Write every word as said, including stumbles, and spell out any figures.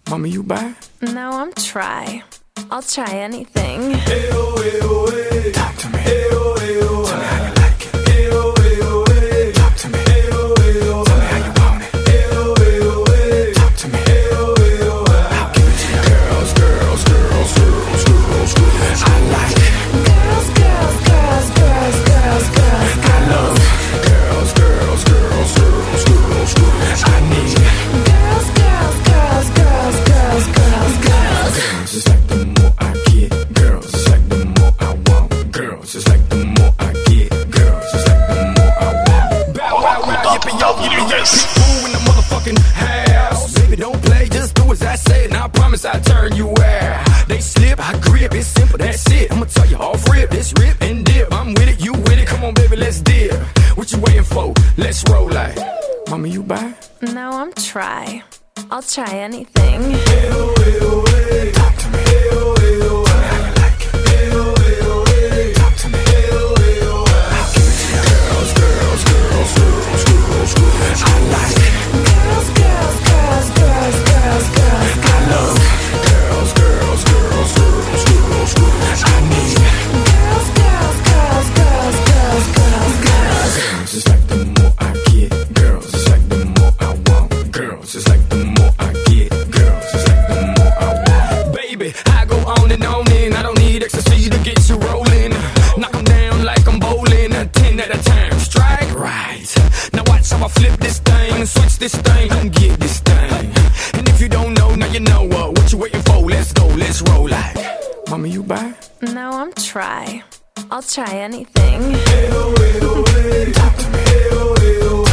Mama, you buy? No, I'm try. I'll try anything. Hey-oh, hey-oh, hey. Talk to me. Hey-oh, hey-oh, tell me how you like it. Hey-oh, hey-oh, hey. Talk to me. Hey-oh, hey-oh, tell me how you want it. Hey-oh, hey-oh, hey. Talk to me. Hey-oh, hey-oh, I'll give it to you. Girls, girls, girls, girls, girls, girls. I like Girls, girls, girls, girls, girls, girls, girls. I love girls, girls, girls, girls, girls, girls. I need Girls, girls, girls, girls, girls, girls, girls. girls. It's like the more I get, girls. It's like the more I want. Girls, it's like the more I get, girls. It's like the more I want. Bow wow wow, yippee yo, yippee yo. Ooh in the motherfucking house. Baby, don't play, just do as I say, and I promise I'll turn you out. They slip, I grip, it's simple, that's it. I'ma tell you off rip, it's rip and dip. I'm with it, you with it. Come on, baby, let's dip. What you waiting for? Let's roll like. Mama, you buy? No, I'm try. I'll try anything. Hey-oh, hey-oh, hey. Talk to me. Hey-oh, hey-oh, tell me how you like it. Hey-oh, hey-oh, hey. Talk to me. Hey-oh, hey-oh, I'll give it to you. Girls, girls, girls, girls, girls, girls. I like Girls, girls, girls, girls, girls, girls. I love girls, girls, girls, girls, girls, girls. I need Girls, girls, girls, girls, girls, girls, girls. girls. It's like the more I get, girls. It's like the more I want. Girls, it's like the more I get, girls. It's like the more I want. Baby, I go on and on and I don't need ecstasy to get you rolling. Knock 'em down like I'm bowling. Ten at a time, strike right. Now watch how I flip this thing, switch this thing, come get this thing. And if you don't know, now you know uh, what you waiting for. Let's go, let's roll like. Mama, you buy? No, I'm try. I'll try anything. Hey-oh, hey-oh, hey. Talk to me. Hey-oh, hey-oh,